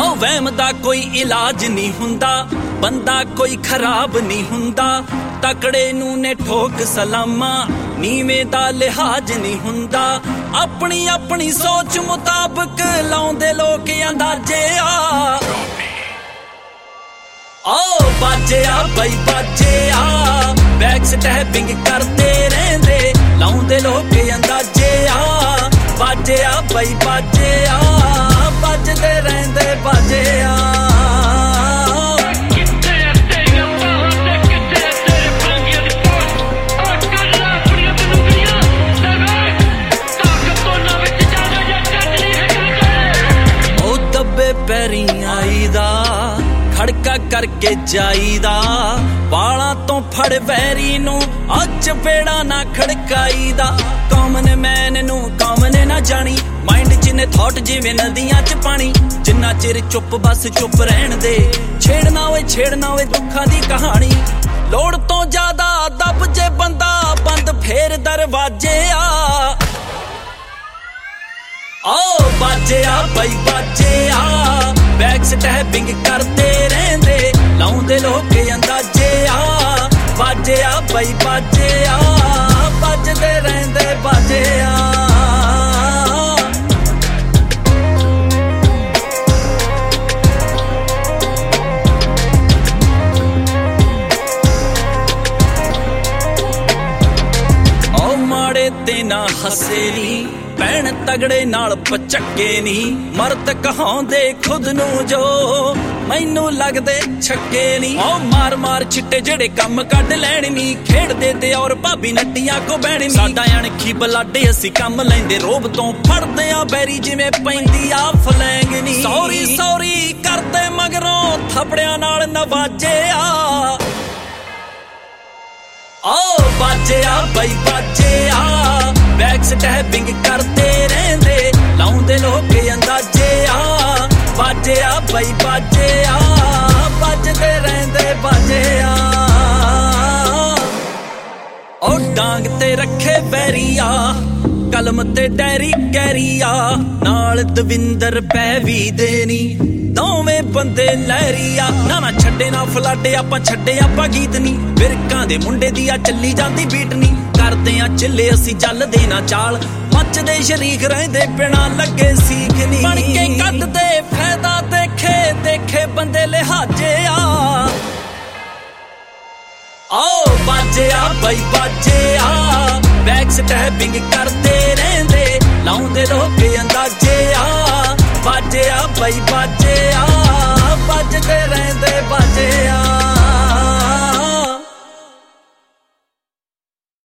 ਵਹਿਮ ਦਾ ਕੋਈ ਇਲਾਜ ਨਹੀਂ ਹੁੰਦਾ, ਬੰਦਾ ਕੋਈ ਖਰਾਬ ਨਹੀਂ ਹੁੰਦਾ। ਤਕੜੇ ਨੂੰ ਨੇ ਠੋਕ ਸਲਾਮਾਂ, ਨੀਵੇਂ ਦਾ ਲਿਹਾਜ਼ ਨਹੀਂ ਹੁੰਦਾ। ਆਪਣੀ ਆਪਣੀ ਸੋਚ ਮੁਤਾਬਕ ਲਾਉਂਦੇ ਲੋਕ ਅੰਦਾਜ਼ੇ ਆ। ਓ ਬਾਜਿਆ ਬਈ ਬਾਜਿਆ, ਬੈਕ ਸਟੈਪਿੰਗ ਕਰਦੇ ਰਹਿੰਦੇ, ਲਾਉਂਦੇ ਲੋਕ ਅੰਦਾਜ਼ੇ ਆ। ਬਾਜਿਆ ਬਈ ਬਾਜਿਆ, ਵੱਜਦੇ ਰਹਿੰਦੇ ਬਾਜਿਆ। ਉਹ ਦੱਬੇ ਪੈਰੀਂ ਆਈਦਾ, ਖੜਕਾ ਕਰਕੇ ਜਾਈਦਾ। ਵਾਲਾਂ ਤੋਂ ਫੜ ਵੈਰੀ ਨੂੰ ਅੱਜ ਪੇੜਾ ਨਾ ਖੜਕਾਈਦਾ। ਕਾਮਨ ਮੈਨ ਨੂੰ ਕਾਮਨ ਨਾ ਜਾਣੀ, ਮਾਈਂਡ ਚ ਨੇ ਥਾਟ ਜਿਵੇਂ ਨਦੀਆਂ ਚ ਪਾਣੀ। ਜਿੰਨਾ ਚਿਰ ਚੁੱਪ ਬਸ ਚੁੱਪ ਰਹਿਣ ਦੇ, ਛੇੜਨਾ ਓਏ ਦੁੱਖਾਂ ਦੀ ਕਹਾਣੀ। ਲੋੜ ਤੋਂ ਜ਼ਿਆਦਾ ਦੱਬ ਜੇ ਬੰਦਾ, ਬੰਦ ਫੇਰ ਦਰਵਾਜ਼ੇ ਆ। ਓ ਬਾਜਿਆ ਬਈ ਬਾਜਿਆ, ਬੈਕ ਸਟੈਪਿੰਗ ਕਰਦੇ ਰਹਿੰਦੇ, ਲਾਉਂਦੇ ਲੋਕ ਅੰਦਾਜ਼ੇ ਆ। ਬਾਜਿਆ ਬਈ ਬਾਜਿਆ, ਵੱਜਦੇ ਰਹਿੰਦੇ ਬਾਜਿਆ। ਓ ਮਾੜੇ ਤੇ ਨਾ ਹੱਸੇ ਨੀ, ਭੈਣ ਤਗੜੇ ਨਾਲ ਪਚੱਕੇ ਨੀ। ਮਰਦ ਕਹਾਉਂਦੇ ਖੁਦ ਨੂੰ ਜੋ, ਮੈਨੂੰ ਲੱਗਦੇ ਛੱਕੇ ਨੀ। ਓ ਮਾਰ ਮਾਰ ਛਿੱਟੇ ਜਿਹੜੇ ਕੰਮ ਕੱਢ ਲੈਣ ਨੀ, ਖੇਡਦੇ ਤੇ ਔਰ ਭਾਬੀ ਨੱਟੀਆਂ ਕੋ ਬਹਿਣ ਨੀ। ਸਾਡਾ ਅਣਖੀ ਬਲਾਡੇ ਅਸੀਂ ਕੰਮ ਲੈਂਦੇ, ਰੋਬ ਤੋਂ ਫੜਦੇ ਆ ਬੈਰੀ ਜਿਵੇਂ ਪੈਂਦੀ ਆ ਫਲੈਂਗ ਨੀ। ਸੌਰੀ ਸੌਰੀ ਕਰਦੇ ਮਗਰੋਂ ਥਪੜਿਆਂ ਨਾਲ ਨਵਾਜੇ ਆ। ਓ ਬਾਜਿਆ ਬਈ ਬਾਜਿਆ, ਬੈਕ ਸਟੈਪਿੰਗ ਕਰਦੇ ਰਹਿੰਦੇ, ਲਾਉਂਦੇ ਲੋਕ ਅੰਦਾਜ਼ੇ ਆ। ਬਾਜਿਆ ਬਈ ਬਾਜਿਆ, ਵੱਜਦੇ ਰਹਿੰਦੇ ਬਾਜਿਆ। ਓ ਡਾਂਗ ਤੇ ਰੱਖੇ ਬੈਰੀਆ, ਕਲਮ ਤੇ ਡੈਰੀ ਕੈਰੀਆ, ਨਾਲ ਦਵਿੰਦਰ ਪੈ ਵੀ ਦੇਣੀ। ਦੋਵੇਂ ਬੰਦੇ ਲਹਿਰੀਆ, ਨਾ ਛੱਡੇ ਨਾ ਫਲਾਡੇ, ਆਪਾਂ ਛੱਡੇ ਆਪਾਂ ਗੀਤ ਨੀ। ਬਿਰਕਾਂ ਦੇ ਮੁੰਡੇ ਦੀ ਆ ਚੱਲੀ ਜਾਂਦੀ ਬੀਟ ਨੀ। ਕਰਦੇ ਆ ਚੱਲੇ ਅਸੀਂ ਚੱਲਦੇ ਨਾ ਚਾਲ, ਮੱਚਦੇ ਸ਼ਰੀਕ ਰਹਿੰਦੇ ਬਿਨਾਂ ਲੱਗੇ ਸੀਖ ਨੀ। ਬਣ ਕੇ ਕੱਢਦੇ ਫਾਇਦਾ ਦੇਖੇ ਦੇਖੇ ਬੰਦੇ ਲਿਹਾਜ਼ੇ ਆ। ਓ ਬਾਜਿਆ ਬਈ ਬਾਜਿਆ, ਬੈਕ ਸਟੈਪਿੰਗ ਕਰਦੇ ਰਹਿੰਦੇ, ਲਾਉਂਦੇ ਲੋਕ ਅੰਦਾਜ਼ੇ ਆ। ਬਾਜਿਆ ਬਈ ਬਾਜਿਆ, ਵੱਜਦੇ ਰਹਿੰਦੇ।